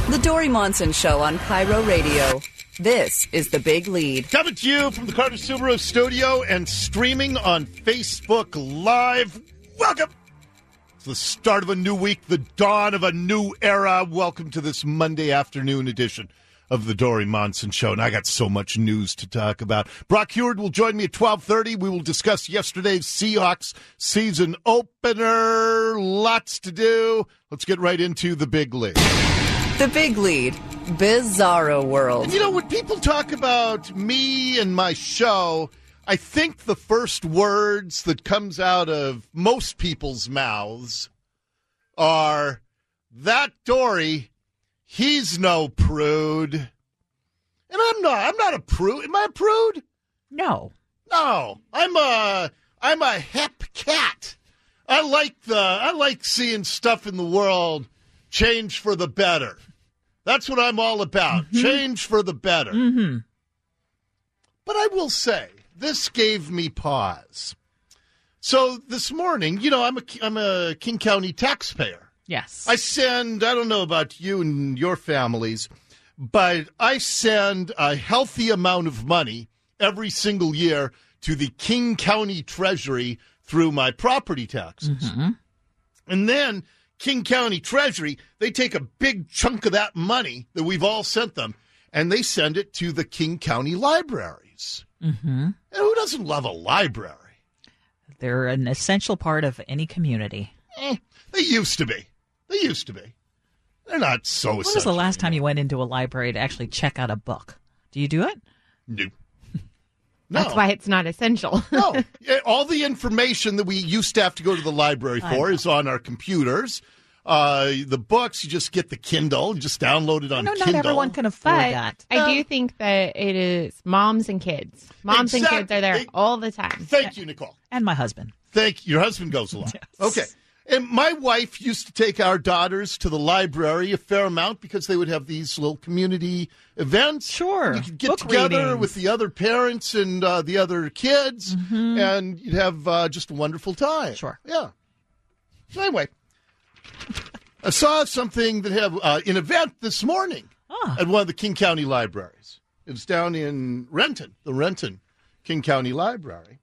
The Dory Monson Show on Pyro Radio. This is The Big Lead. Coming to you from the Carter Subaru studio and streaming on Facebook Live. Welcome. It's the start of a new week, the dawn of a new era. Welcome to this Monday afternoon edition of the Dory Monson Show. And I got so much news to talk about. Brock Heward will join me at 12:30. We will discuss yesterday's Seahawks season opener. Lots to do. Let's get right into The Big Lead. The Big Lead. Bizarro World. You know, when people talk about me and my show, I think the first words that comes out of most people's mouths are, that Dory, he's no prude. And I'm not a prude. Am I a prude? No. No. I'm a hep cat. I like seeing stuff in the world change for the better. That's what I'm all about. Mm-hmm. Change for the better. Mm-hmm. But I will say, this gave me pause. So this morning, you know, I'm a King County taxpayer. Yes. I don't know about you and your families, but I send a healthy amount of money every single year to the King County Treasury through my property taxes. Mm-hmm. And then King County Treasury, they take a big chunk of that money that we've all sent them, and they send it to the King County libraries. Mm-hmm. And who doesn't love a library? They're an essential part of any community. They used to be. They're not so essential. When was the last time you went into a library to actually check out a book? Do you do it? No. That's why it's not essential. No. All the information that we used to have to go to the library for is on our computers. The books, you just get the Kindle. You just download it on Kindle. Not everyone can afford that. I do think that it is moms and kids. Moms and kids are there all the time. Thank you, Nicole. And my husband. Thank you. Your husband goes a lot. Yes. Okay. And my wife used to take our daughters to the library a fair amount because they would have these little community events. Sure. You could get Book together readings with the other parents and the other kids, and you'd have just a wonderful time. Sure. Yeah. So anyway, I saw something that had an event this morning at one of the King County libraries. It was down in Renton, the Renton King County Library.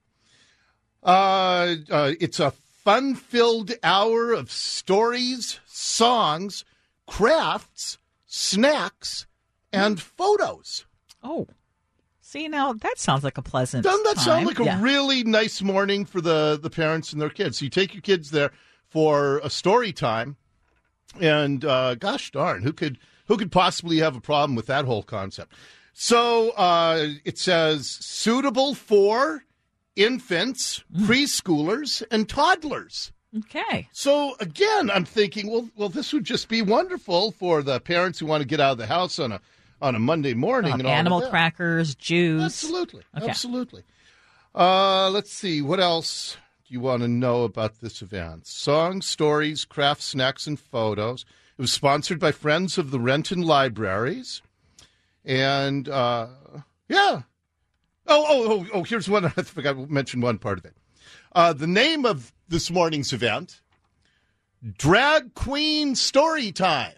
It's a fun-filled hour of stories, songs, crafts, snacks, and photos. Oh. See, now that sounds like a pleasant Doesn't that time? sound like a really nice morning for the parents and their kids? So you take your kids there for a story time, and gosh darn, who could possibly have a problem with that whole concept? So it says suitable for infants, preschoolers, and toddlers. Okay. So, again, I'm thinking, well, this would just be wonderful for the parents who want to get out of the house on a Monday morning. And animal all crackers, juice. Absolutely. Okay. Absolutely. Let's see. What else do you want to know about this event? Songs, stories, crafts, snacks, and photos. It was sponsored by Friends of the Renton Libraries. And, yeah. Oh, here's one. I forgot to mention one part of it. The name of this morning's event, Drag Queen Story Time.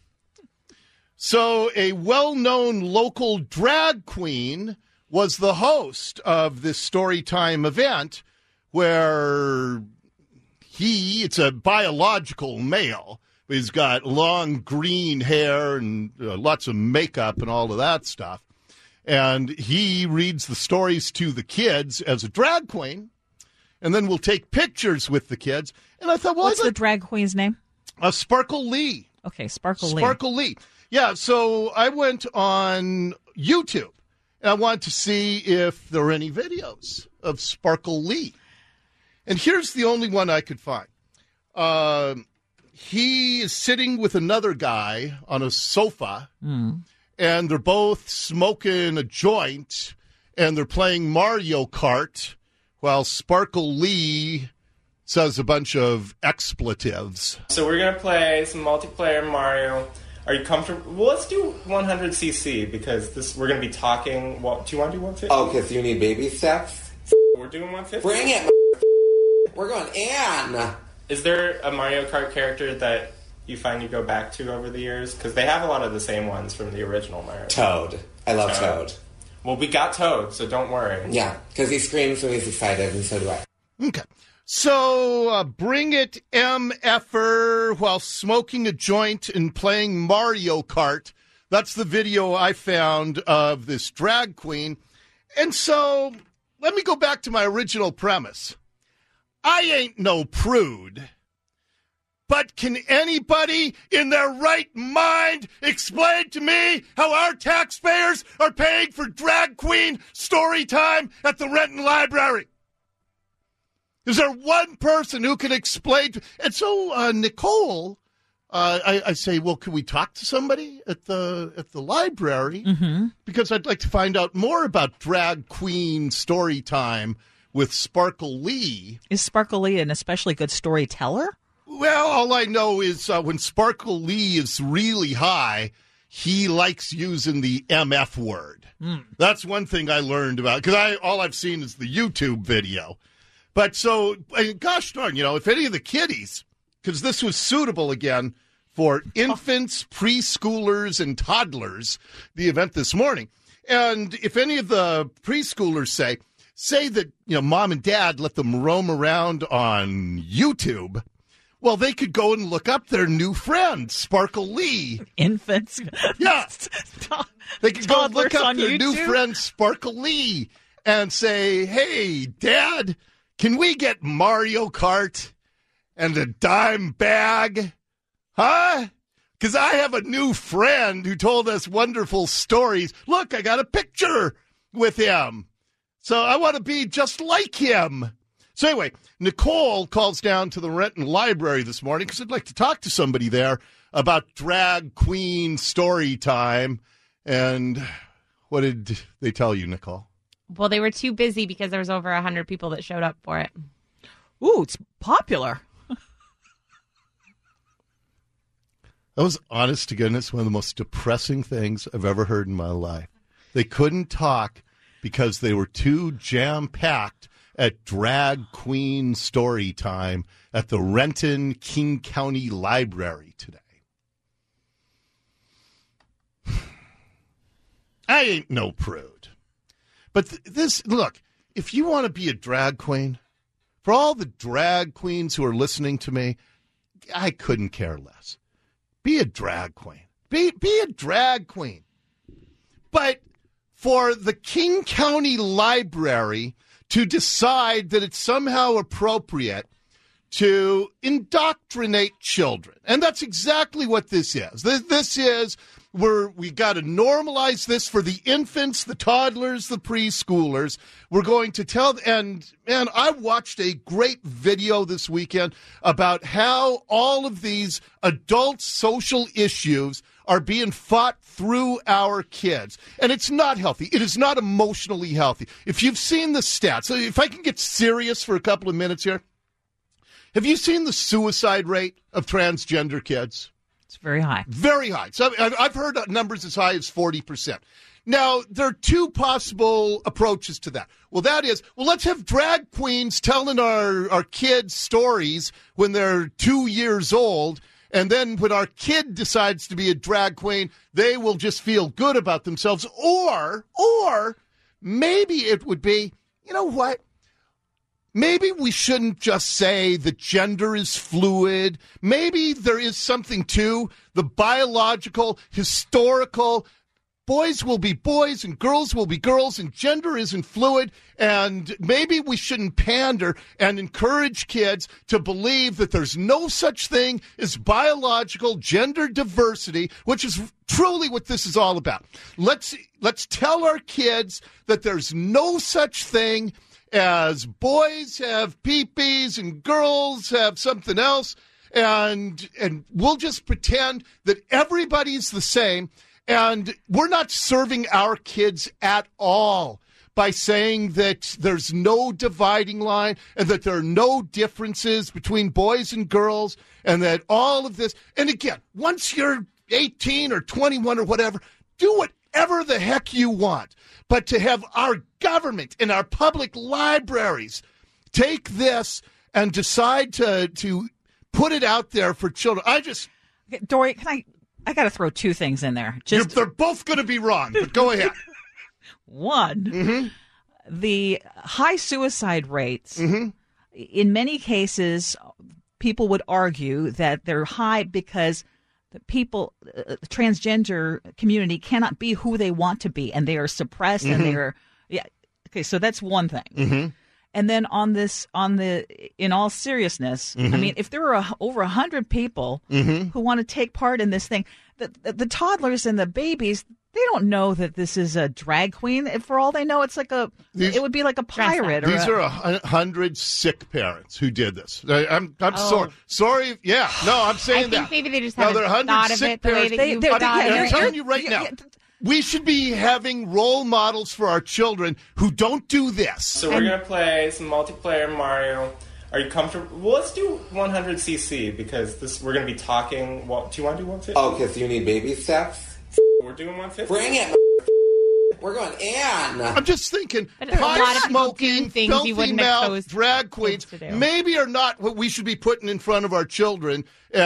So a well-known local drag queen was the host of this story time event where it's a biological male, but he's got long green hair and lots of makeup and all of that stuff. And he reads the stories to the kids as a drag queen, and then we'll take pictures with the kids. And I thought, well, what's the drag queen's name? Sparkle Lee. Okay, Sparkle Lee. Sparkle Lee. Yeah, so I went on YouTube, and I wanted to see if there were any videos of Sparkle Lee. And here's the only one I could find. He is sitting with another guy on a sofa, and they're both smoking a joint, and they're playing Mario Kart while Sparkle Lee says a bunch of expletives. So we're going to play some multiplayer Mario. Are you comfortable? Well, let's do 100cc because we're going to be talking. Do you want to do 150? Okay, so you need baby steps? We're doing 150? Bring it, we're going in. Is there a Mario Kart character that you find you go back to over the years? Because they have a lot of the same ones from the original Mario. Toad. I love Toad. Well, we got Toad, so don't worry. Yeah, because he screams when he's excited, and so do I. Okay. So, bring it MFer while smoking a joint and playing Mario Kart. That's the video I found of this drag queen. And so, let me go back to my original premise. I ain't no prude. But can anybody in their right mind explain to me how our taxpayers are paying for drag queen story time at the Renton Library? Is there one person who can explain? And so, Nicole, I say, well, can we talk to somebody at the library? Mm-hmm. Because I'd like to find out more about drag queen story time with Sparkle Lee. Is Sparkle Lee an especially good storyteller? Well, all I know is when Sparkle Lee is really high, he likes using the MF word. Mm. That's one thing I learned about, because all I've seen is the YouTube video. But so, gosh darn, if any of the kiddies, because this was suitable again for infants, preschoolers, and toddlers, the event this morning. And if any of the preschoolers say that, mom and dad let them roam around on YouTube, well, they could go and look up their new friend, Sparkle Lee. Infants. Yeah. They could go look up their YouTube? new friend, Sparkle Lee, and say, hey, Dad, can we get Mario Kart and a dime bag? Huh? Because I have a new friend who told us wonderful stories. Look, I got a picture with him. So I want to be just like him. So anyway, Nicole calls down to the Renton Library this morning because I'd like to talk to somebody there about drag queen story time. And what did they tell you, Nicole? Well, they were too busy because there was over 100 people that showed up for it. Ooh, it's popular. That was, honest to goodness, one of the most depressing things I've ever heard in my life. They couldn't talk because they were too jam-packed at drag queen story time at the Renton King County Library today. I ain't no prude. But look, if you want to be a drag queen, for all the drag queens who are listening to me, I couldn't care less. Be a drag queen. Be a drag queen. But for the King County Library to decide that it's somehow appropriate to indoctrinate children, and that's exactly what this is. This is where we got to normalize this for the infants, the toddlers, the preschoolers. We're going to tell, and man, I watched a great video this weekend about how all of these adult social issues are being fought through our kids. And it's not healthy. It is not emotionally healthy. If you've seen the stats, so if I can get serious for a couple of minutes here, have you seen the suicide rate of transgender kids? It's very high. Very high. So I've heard numbers as high as 40%. Now, there are two possible approaches to that. Well, that is, let's have drag queens telling our kids stories when they're 2 years old, and then when our kid decides to be a drag queen, they will just feel good about themselves. Or maybe it would be, you know what? Maybe we shouldn't just say that gender is fluid. Maybe there is something to the biological, historical. Boys will be boys and girls will be girls, and gender isn't fluid. And maybe we shouldn't pander and encourage kids to believe that there's no such thing as biological gender diversity, which is truly what this is all about. Let's tell our kids that there's no such thing as boys have peepees and girls have something else, and we'll just pretend that everybody's the same, and we're not serving our kids at all by saying that there's no dividing line and that there are no differences between boys and girls and that all of this. And again, once you're 18 or 21 or whatever, do whatever the heck you want. But to have our government and our public libraries take this and decide to put it out there for children, Dory, I got to throw two things in there. They're both going to be wrong, but go ahead. One, the high suicide rates, in many cases, people would argue that they're high because the people, the transgender community cannot be who they want to be, and they are suppressed, and they are, okay, so that's one thing. And then in all seriousness, I mean, if there are over 100 people who want to take part in this thing, the toddlers and the babies, they don't know that this is a drag queen. For all they know, it's like it would be like a pirate. These are 100 sick parents who did this. I'm sorry. Yeah, no, I'm saying I think maybe they just haven't thought of it the way that you thought of it. I'm telling you right now. We should be having role models for our children who don't do this. So we're going to play some multiplayer Mario. Are you comfortable? Well, let's do 100cc because we're going to be talking. Well, do you want to do 150? Oh, because you need baby steps? We're doing 150. Bring it. We're going in. I'm just thinking, high-smoking, filthy mouth drag queens maybe are not what we should be putting in front of our children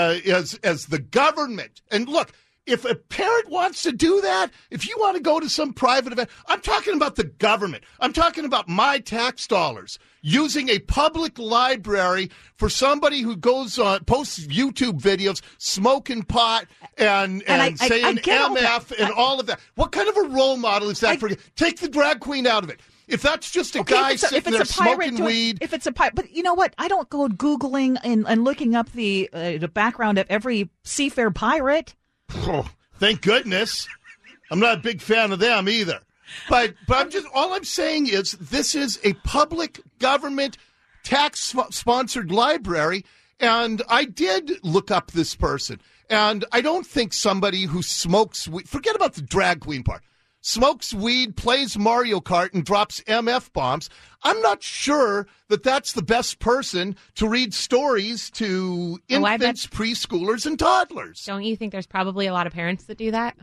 as the government. And look, if a parent wants to do that, if you want to go to some private event, I'm talking about the government. I'm talking about my tax dollars using a public library for somebody who goes on, posts YouTube videos, smoking pot and saying MF and all of that. What kind of a role model is that for you? Take the drag queen out of it. If that's just a guy sitting there smoking weed. If it's a pirate. But you know what? I don't go Googling and looking up the background of every seafair pirate. Oh, thank goodness. I'm not a big fan of them either. But all I'm saying is this is a public government tax-sponsored library, and I did look up this person, and I don't think somebody who smokes weed, forget about the drag queen part, smokes weed, plays Mario Kart, and drops MF bombs. I'm not sure that that's the best person to read stories to infants, preschoolers, and toddlers. Don't you think there's probably a lot of parents that do that?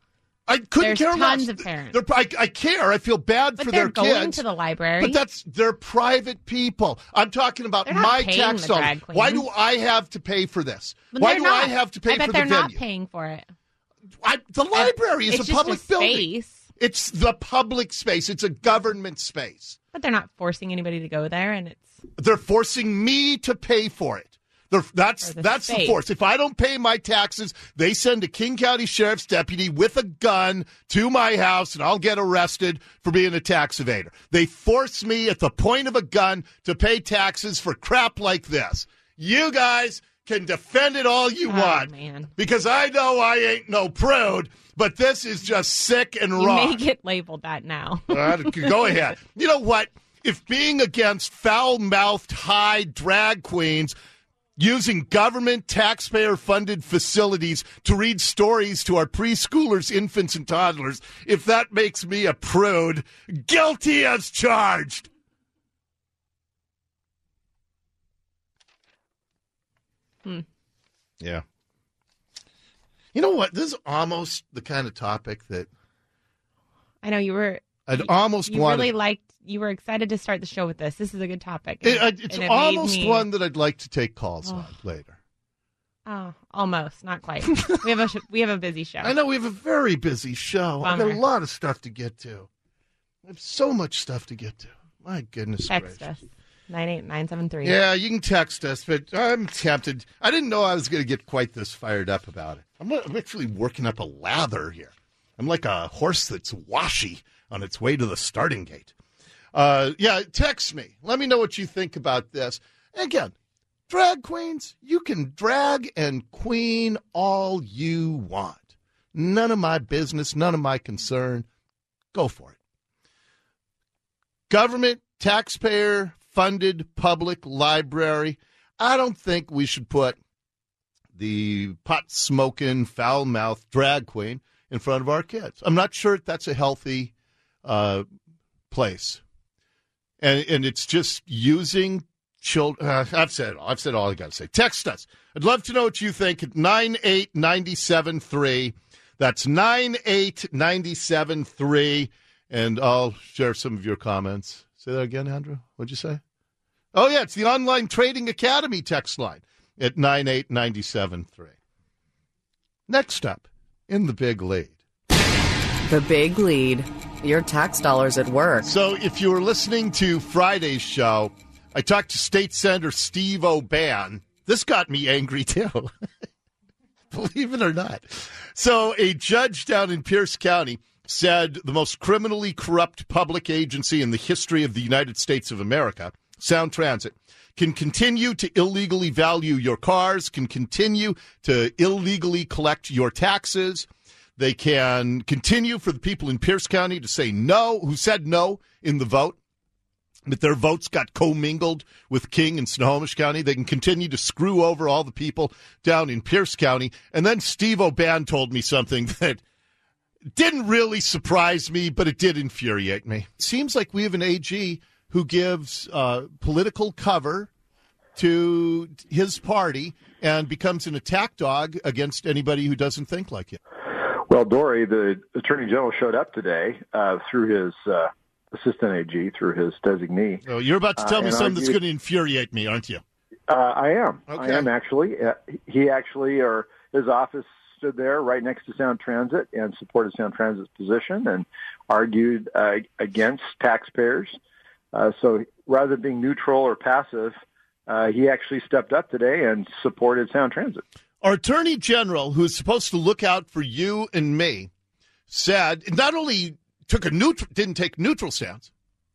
I couldn't care less. There's tons of parents. I care. I feel bad for their kids. But they're going to the library. But they're private people. I'm talking about my tax dollars. Why do I have to pay for this? Why do I have to pay for the venue? I bet they're not paying for it. The library is a public building. Space. It's the public space. It's a government space. But they're not forcing anybody to go there, and they're forcing me to pay for it. That's the force. If I don't pay my taxes, they send a King County Sheriff's deputy with a gun to my house, and I'll get arrested for being a tax evader. They force me at the point of a gun to pay taxes for crap like this. You guys can defend it all you want, man. Because I know I ain't no prude, but this is just sick and wrong. You may get labeled that now. Go ahead. You know what? If being against foul-mouthed high drag queens using government taxpayer-funded facilities to read stories to our preschoolers, infants, and toddlers, if that makes me a prude, guilty as charged. Yeah. You know what? This is almost the kind of topic that I know you were. You were excited to start the show with this. This is a good topic. It's almost one that I'd like to take calls on later. Oh, almost, not quite. we have a busy show. I know we have a very busy show. I've got a lot of stuff to get to. I have so much stuff to get to. My goodness gracious. Text us 98973. Yeah, you can text us, but I'm tempted. I didn't know I was going to get quite this fired up about it. I'm actually working up a lather here. I'm like a horse that's washy on its way to the starting gate. Text me. Let me know what you think about this. And again, drag queens, you can drag and queen all you want. None of my business, none of my concern. Go for it. Government, taxpayer-funded public library. I don't think we should put the pot-smoking, foul-mouthed drag queen in front of our kids. I'm not sure that's a healthy place. And it's just using children. I've said it all. I've said all I got to say. Text us. I'd love to know what you think at 98973. That's 98973. And I'll share some of your comments. Say that again, Andrew. What'd you say? Oh, yeah, it's the Online Trading Academy text line at 98973. Next up in the Big Lead. The Big Lead. Your tax dollars at work. So if you were listening to Friday's show, I talked to State Senator Steve O'Ban. This got me angry, too. Believe it or not. So a judge down in Pierce County said the most criminally corrupt public agency in the history of the United States of America, Sound Transit, can continue to illegally value your cars, can continue to illegally collect your taxes. They can continue for the people in Pierce County to say no, who said no in the vote, but their votes got commingled with King and Snohomish County. They can continue to screw over all the people down in Pierce County. And then Steve O'Ban told me something that didn't really surprise me, but it did infuriate me. It seems like we have an AG who gives political cover to his party and becomes an attack dog against anybody who doesn't think like him. Well, Dory, the Attorney General showed up today through his assistant AG, through his designee. Oh, you're about to tell me something that's going to infuriate me, aren't you? I am. Okay. I am actually. He actually, or his office stood there right next to Sound Transit and supported Sound Transit's position and argued against taxpayers. So rather than being neutral or passive, he actually stepped up today and supported Sound Transit. Our Attorney General, who is supposed to look out for you and me, said not only didn't take neutral stance,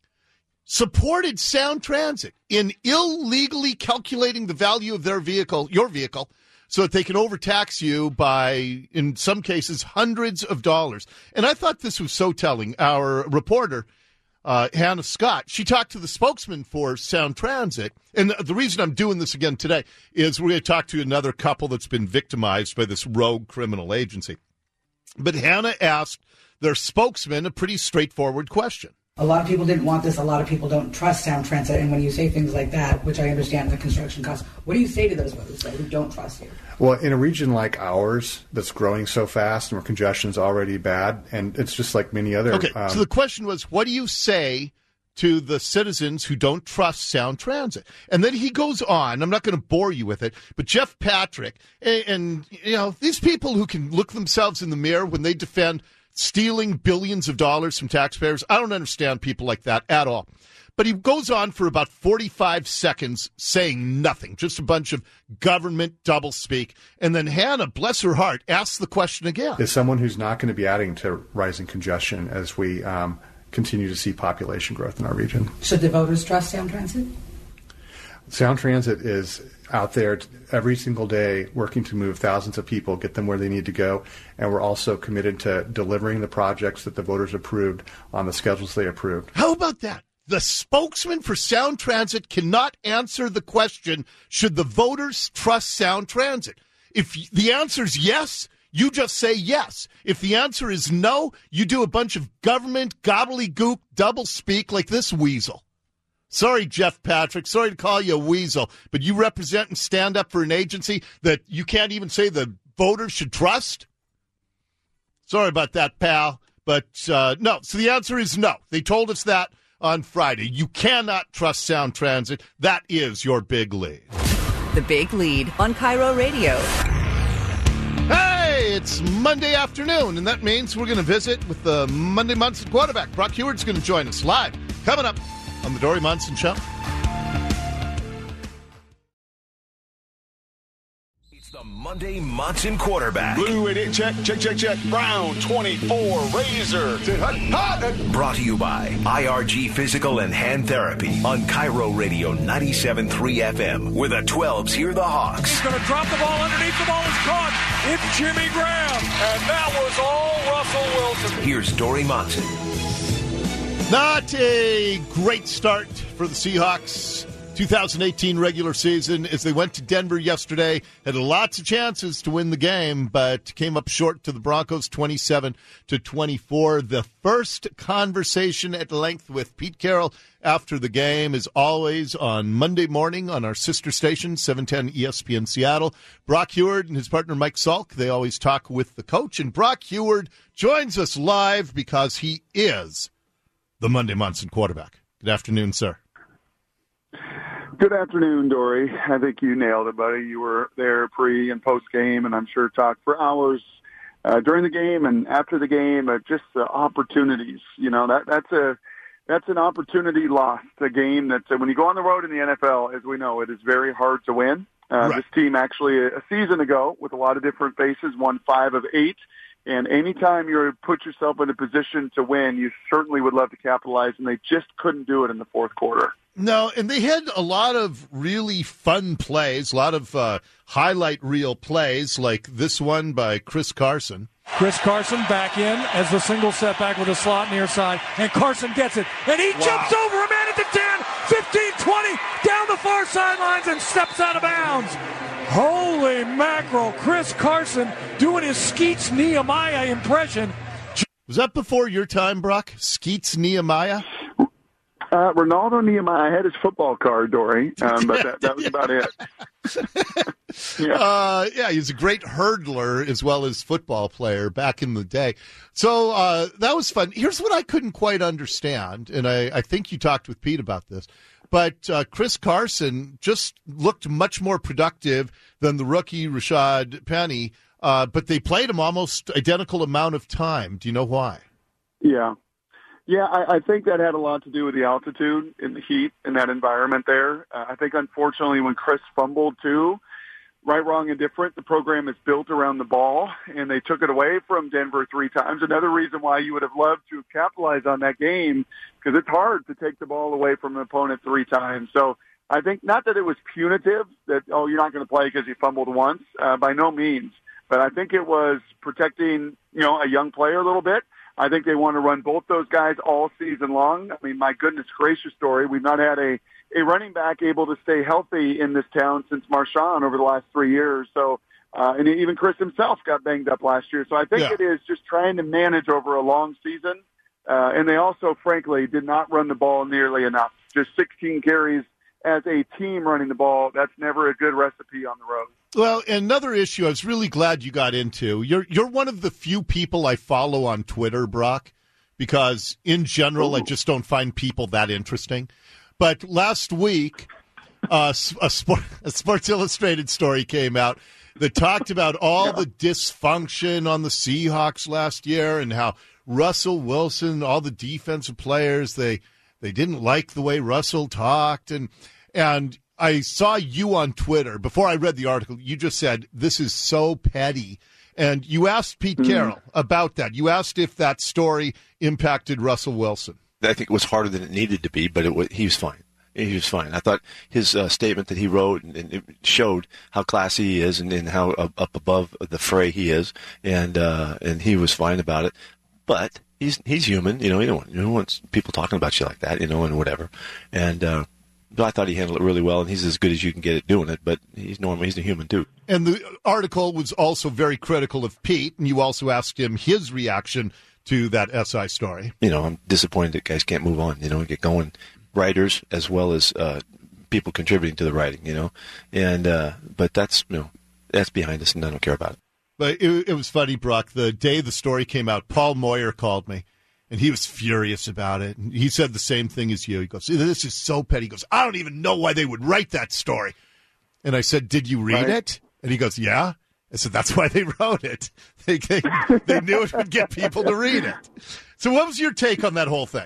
supported Sound Transit in illegally calculating the value of their vehicle, your vehicle, so that they can overtax you by, in some cases, hundreds of dollars. And I thought this was so telling. Our reporter, Hannah Scott, she talked to the spokesman for Sound Transit. And the reason I'm doing this again today is we're going to talk to another couple that's been victimized by this rogue criminal agency. But Hannah asked their spokesman a pretty straightforward question. A lot of people didn't want this. A lot of people don't trust Sound Transit. And when you say things like that, which I understand the construction costs, what do you say to those voters who don't trust you? Well, in a region like ours that's growing so fast and where congestion's already bad, and it's just like many other... Okay, so the question was, what do you say to the citizens who don't trust Sound Transit? And then he goes on, I'm not going to bore you with it, but Jeff Patrick, and you know, these people who can look themselves in the mirror when they defend stealing billions of dollars from taxpayers, I don't understand people like that at all. But he goes on for about 45 seconds saying nothing, just a bunch of government doublespeak. And then Hannah, bless her heart, asks the question again. Is someone who's not going to be adding to rising congestion as we continue to see population growth in our region. Should the voters trust Sound Transit? Sound Transit is out there every single day working to move thousands of people, get them where they need to go, and we're also committed to delivering the projects that the voters approved on the schedules they approved. How about that? The spokesman for Sound Transit cannot answer the question, should the voters trust Sound Transit? If the answer is yes, you just say yes. If the answer is no, you do a bunch of government gobbledygook doublespeak like this weasel. Sorry, Jeff Patrick. Sorry to call you a weasel, but you represent and stand up for an agency that you can't even say the voters should trust? Sorry about that, pal. But no. So the answer is no. They told us that on Friday. You cannot trust Sound Transit. That is your big lead. The Big Lead on Cairo Radio. Hey, it's Monday afternoon, and that means we're going to visit with the Monday Munson quarterback. Brock Heward's going to join us live. Coming up on the Dory Munson Show. It's the Monday Munson quarterback. Blue, it check. Brown, 24, Razor. Brought to you by IRG Physical and Hand Therapy on Cairo Radio 97.3 FM, where the 12s hear the Hawks. He's going to drop the ball underneath. The ball is caught. It's Jimmy Graham. And that was all Russell Wilson. Here's Dory Munson. Not a great start for the Seahawks 2018 regular season as they went to Denver yesterday. Had lots of chances to win the game, but came up short to the Broncos 27-24. The first conversation at length with Pete Carroll after the game is always on Monday morning on our sister station, 710 ESPN Seattle. Brock Heward and his partner Mike Salk, they always talk with the coach. And Brock Heward joins us live because he is the Monday Munson quarterback. Good afternoon, sir. Good afternoon, Dory. I think you nailed it, buddy. You were there pre and post game, and I'm sure talked for hours during the game and after the game. Just the opportunities. You know, that's an opportunity lost. A game that when you go on the road in the NFL, as we know, it is very hard to win. Right. This team actually a season ago, with a lot of different faces, won 5 of 8. And anytime you put yourself in a position to win, you certainly would love to capitalize, and they just couldn't do it in the fourth quarter. No, and they had a lot of really fun plays, a lot of highlight reel plays, like this one by Chris Carson. Chris Carson back in as the single setback with a slot near side, and Carson gets it, and he jumps over a man at the 10, 15, 20, down the far sidelines and steps out of bounds. Holy mackerel, Chris Carson doing his Skeets Nehemiah impression. Was that before your time, Brock? Skeets Nehemiah? Ronaldo Nehemiah had his football card, Dory, but that was about it. Yeah, he's a great hurdler as well as football player back in the day. So that was fun. Here's what I couldn't quite understand, and I think you talked with Pete about this, but Chris Carson just looked much more productive than the rookie Rashad Penny, but they played him almost identical amount of time. Do you know why? Yeah, I think that had a lot to do with the altitude and the heat in that environment there. I think, unfortunately, when Chris fumbled, too, right, wrong, and different, the program is built around the ball, and they took it away from Denver 3 times. Another reason why you would have loved to capitalize on that game, because it's hard to take the ball away from an opponent 3 times. So I think not that it was punitive, that, you're not going to play because you fumbled once, by no means. But I think it was protecting, a young player a little bit. I think they want to run both those guys all season long. I mean, my goodness gracious, Story, we've not had a running back able to stay healthy in this town since Marshawn over the last 3 years. So, and even Chris himself got banged up last year. So I think it is just trying to manage over a long season. And they also, frankly, did not run the ball nearly enough. Just 16 carries as a team running the ball. That's never a good recipe on the road. Well, another issue I was really glad you got into. You're one of the few people I follow on Twitter, Brock, because in general I just don't find people that interesting. But last week, a Sports Illustrated story came out that talked about all the dysfunction on the Seahawks last year and how Russell Wilson, all the defensive players, they didn't like the way Russell talked, and I saw you on Twitter. Before I read the article, you just said, this is so petty. And you asked Pete Carroll about that. You asked if that story impacted Russell Wilson. I think it was harder than it needed to be, but he was fine. He was fine. I thought his statement that he wrote and it showed how classy he is and how up above the fray he is, and he was fine about it. But he's human. You don't want people talking about you like that, and whatever. And but I thought he handled it really well, and he's as good as you can get at doing it, but he's normal. He's a human, too. And the article was also very critical of Pete, and you also asked him his reaction to that SI story. I'm disappointed that guys can't move on, and get going. Writers as well as people contributing to the writing, And but that's behind us, and I don't care about it. But it was funny, Brock. The day the story came out, Paul Moyer called me. And he was furious about it. And he said the same thing as you. He goes, this is so petty. He goes, I don't even know why they would write that story. And I said, did you read it? And he goes, yeah. I said, that's why they wrote it. They knew it would get people to read it. So what was your take on that whole thing?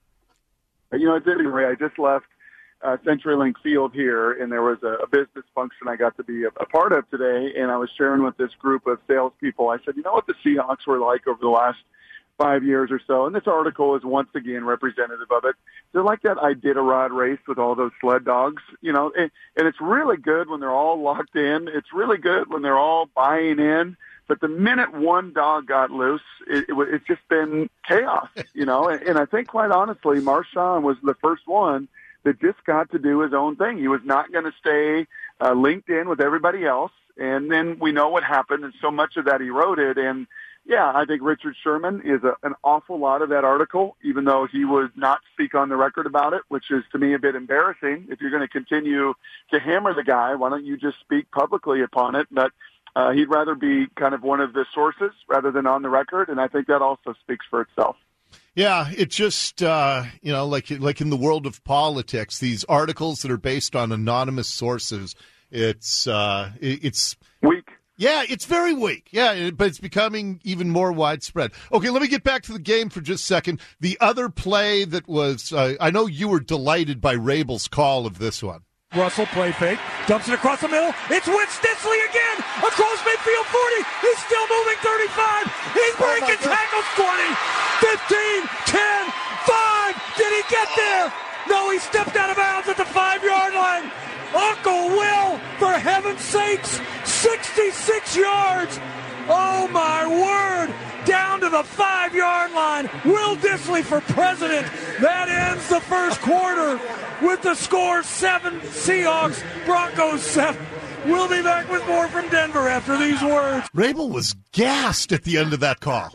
It's interesting, Ray. I just left CenturyLink Field here, and there was a business function I got to be a part of today, and I was sharing with this group of salespeople. I said, you know what the Seahawks were like over the last 5 years or so, and this article is once again representative of it. They're like that Iditarod race with all those sled dogs, and it's really good when they're all locked in. It's really good when they're all buying in. But the minute one dog got loose, it's just been chaos, And I think, quite honestly, Marshawn was the first one that just got to do his own thing. He was not going to stay linked in with everybody else. And then we know what happened, and so much of that eroded. And yeah, I think Richard Sherman is an awful lot of that article, even though he would not speak on the record about it, which is to me a bit embarrassing. If you're going to continue to hammer the guy, why don't you just speak publicly upon it? But he'd rather be kind of one of the sources rather than on the record, and I think that also speaks for itself. Yeah, it just, like in the world of politics, these articles that are based on anonymous sources, it's weak. Yeah, it's very weak. Yeah, but it's becoming even more widespread. Okay, let me get back to the game for just a second. The other play that was, I know you were delighted by Rabel's call of this one. Russell play fake, dumps it across the middle. It's Wentz Dissly again, across midfield 40. He's still moving 35. He's breaking tackles 20, 15, 10, 5. Did he get there? No, he stepped out of bounds at the 5-yard line. Uncle Will, for heaven's sakes, 66 yards. Oh, my word. Down to the 5-yard line. Will Dissly for president. That ends the first quarter with the score 7 Seahawks, Broncos 7. We'll be back with more from Denver after these words. Rabel was gassed at the end of that call.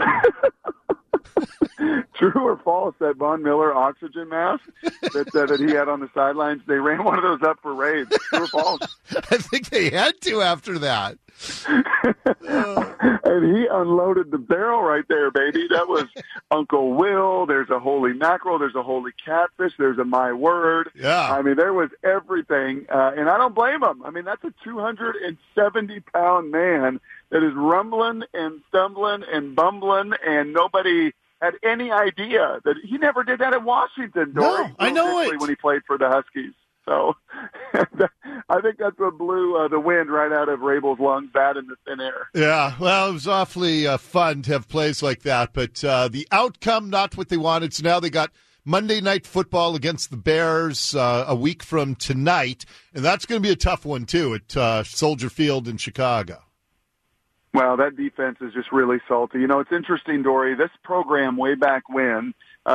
True or false, that Von Miller oxygen mask that he had on the sidelines, they ran one of those up for Ray. True or false? I think they had to after that. And he unloaded the barrel right there, baby. That was Uncle Will. There's a holy mackerel. There's a holy catfish. There's a my word. Yeah. I mean, there was everything. And I don't blame him. I mean, that's a 270-pound man that is rumbling and stumbling and bumbling, and nobody had any idea that he never did that in Washington. No, I know it. When he played for the Huskies. So I think that's what blew the wind right out of Rabel's lungs, that in the thin air. Yeah, well, it was awfully fun to have plays like that, but the outcome, not what they wanted. So now they got Monday Night Football against the Bears a week from tonight, and that's going to be a tough one, too, at Soldier Field in Chicago. Well, that defense is just really salty. You know, it's interesting, Dory. This program way back when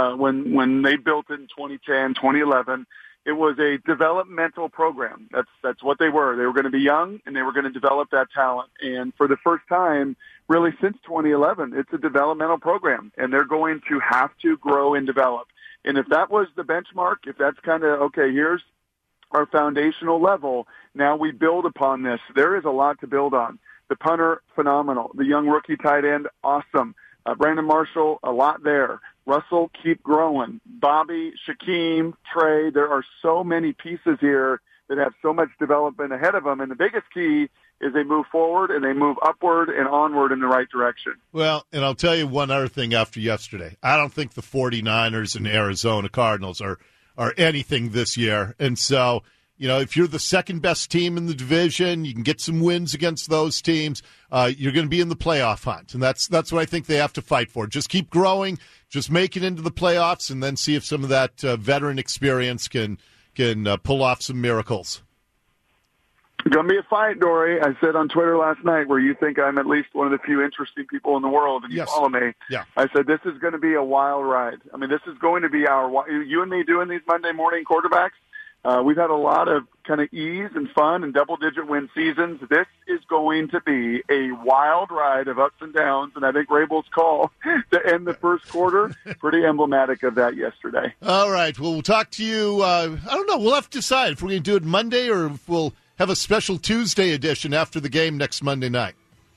they built it in 2010, 2011, it was a developmental program. That's what they were. They were going to be young, and they were going to develop that talent. And for the first time, really since 2011, it's a developmental program, and they're going to have to grow and develop. And if that was the benchmark, if that's kind of, okay, here's our foundational level, now we build upon this. There is a lot to build on. The punter, phenomenal. The young rookie tight end, awesome. Brandon Marshall, a lot there. Russell, keep growing. Bobby, Shaquem, Trey, there are so many pieces here that have so much development ahead of them. And the biggest key is they move forward and they move upward and onward in the right direction. Well, and I'll tell you one other thing after yesterday. I don't think the 49ers and Arizona Cardinals are anything this year. And so, you know, if you're the second best team in the division, you can get some wins against those teams. You're going to be in the playoff hunt, and that's what I think they have to fight for. Just keep growing, just make it into the playoffs, and then see if some of that veteran experience can pull off some miracles. Going to be a fight, Dory. I said on Twitter last night, where you think I'm at least one of the few interesting people in the world, and you follow me. Yeah. I said this is going to be a wild ride. I mean, this is going to be you and me doing these Monday morning quarterbacks. We've had a lot of kind of ease and fun and double-digit win seasons. This is going to be a wild ride of ups and downs, and I think Rabel's call to end the first quarter, pretty emblematic of that yesterday. All right. Well, we'll talk to you. I don't know. We'll have to decide if we're going to do it Monday or if we'll have a special Tuesday edition after the game next Monday night.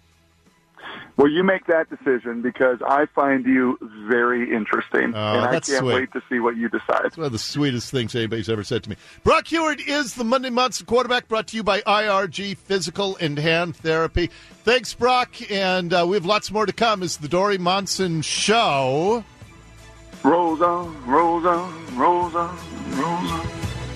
Well, you make that decision because I find you very interesting, and I can't wait to see what you decide. That's one of the sweetest things anybody's ever said to me. Brock Huard is the Monday Monster Quarterback, brought to you by IRG Physical and Hand Therapy. Thanks, Brock, and we have lots more to come as the Dory Monson Show rolls on, rolls on, rolls on, rolls on.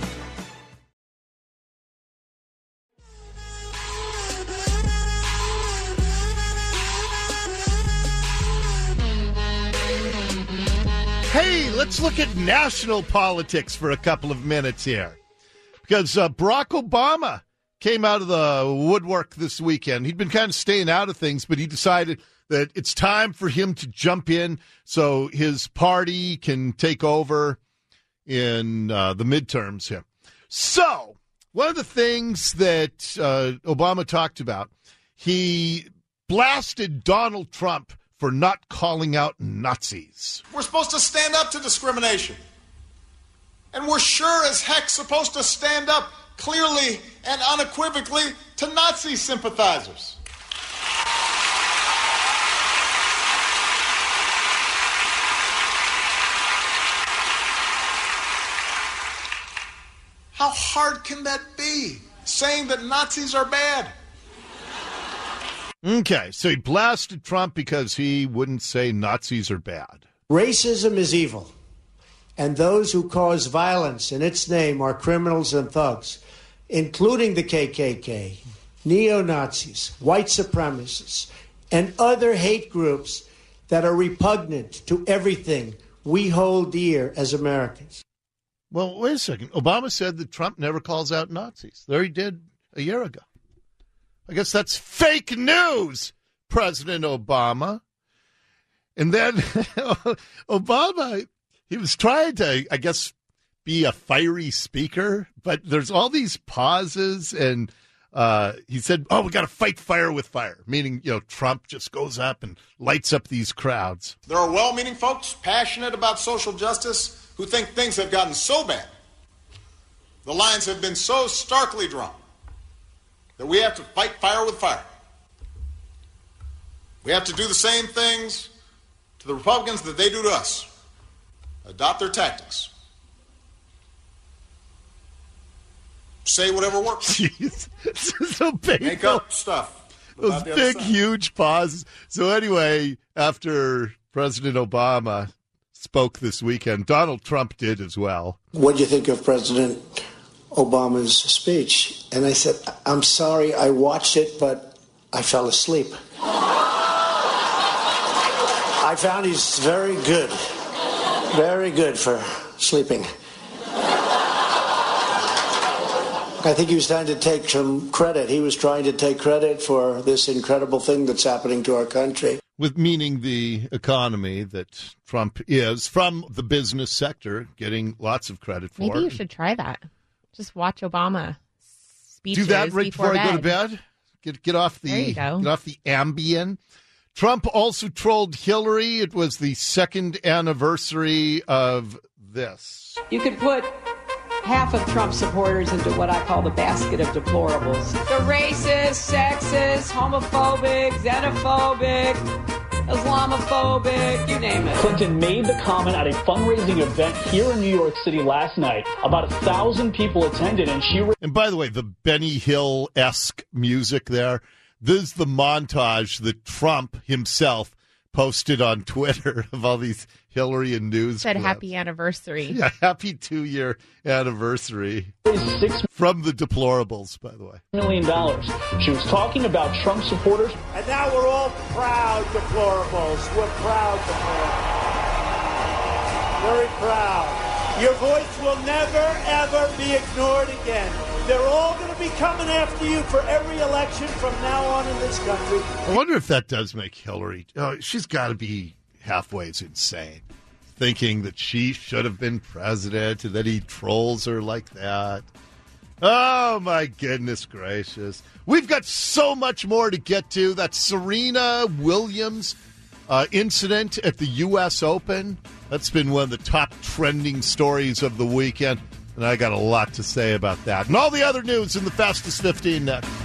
Hey, let's look at national politics for a couple of minutes here. Because Barack Obama came out of the woodwork this weekend. He'd been kind of staying out of things, but he decided that it's time for him to jump in so his party can take over in the midterms here. So, one of the things that Obama talked about, he blasted Donald Trump for not calling out Nazis. We're supposed to stand up to discrimination. And we're sure as heck supposed to stand up clearly and unequivocally to Nazi sympathizers. hard can that be, saying that Nazis are bad? Okay, so he blasted Trump because he wouldn't say Nazis are bad. Racism is evil, and those who cause violence in its name are criminals and thugs, including the KKK, neo-Nazis, white supremacists, and other hate groups that are repugnant to everything we hold dear as Americans. Well, wait a second. Obama said that Trump never calls out Nazis. There he did a year ago. I guess that's fake news, President Obama. And then Obama, he was trying to, I guess, be a fiery speaker, but there's all these pauses, and he said, we got to fight fire with fire, meaning, Trump just goes up and lights up these crowds. There are well-meaning folks passionate about social justice who think things have gotten so bad, the lines have been so starkly drawn, that we have to fight fire with fire. We have to do the same things to the Republicans that they do to us. Adopt their tactics. Say whatever works. Jeez, this is so painful. Make up stuff. Those big, huge pauses. So anyway, after President Obama spoke this weekend, Donald Trump did as well. What do you think of President Obama's speech? And I said, I'm sorry, I watched it, but I fell asleep. I found he's very good for sleeping. I think he was trying to take some credit. He was trying to take credit for this incredible thing that's happening to our country. With meaning the economy that Trump is, from the business sector, getting lots of credit for. Maybe you should try that. Just watch Obama speeches. Do that right before I go to bed. Get off the There you go. Get off the Ambien. Trump also trolled Hillary. It was the second anniversary of this. You could put half of Trump supporters into what I call the basket of deplorables. The racist, sexist, homophobic, xenophobic, Islamophobic, you name it. Clinton made the comment at a fundraising event here in New York City last night. About 1,000 people attended, and she... And by the way, the Benny Hill-esque music there, this is the montage that Trump himself posted on Twitter of all these Hillary and news Said clips. happy anniversary. Yeah, happy 2-year anniversary. From the deplorables, by the way. $6 million. She was talking about Trump supporters. And now we're all proud deplorables. We're proud deplorables. Very proud. Your voice will never, ever be ignored again. They're all going to be coming after you for every election from now on in this country. I wonder if that does make Hillary... she's got to be halfway insane, thinking that she should have been president and that he trolls her like that. Oh, my goodness gracious. We've got so much more to get to. That Serena Williams incident at the U.S. Open, that's been one of the top trending stories of the weekend, and I got a lot to say about that. And all the other news in the Fastest 15 next.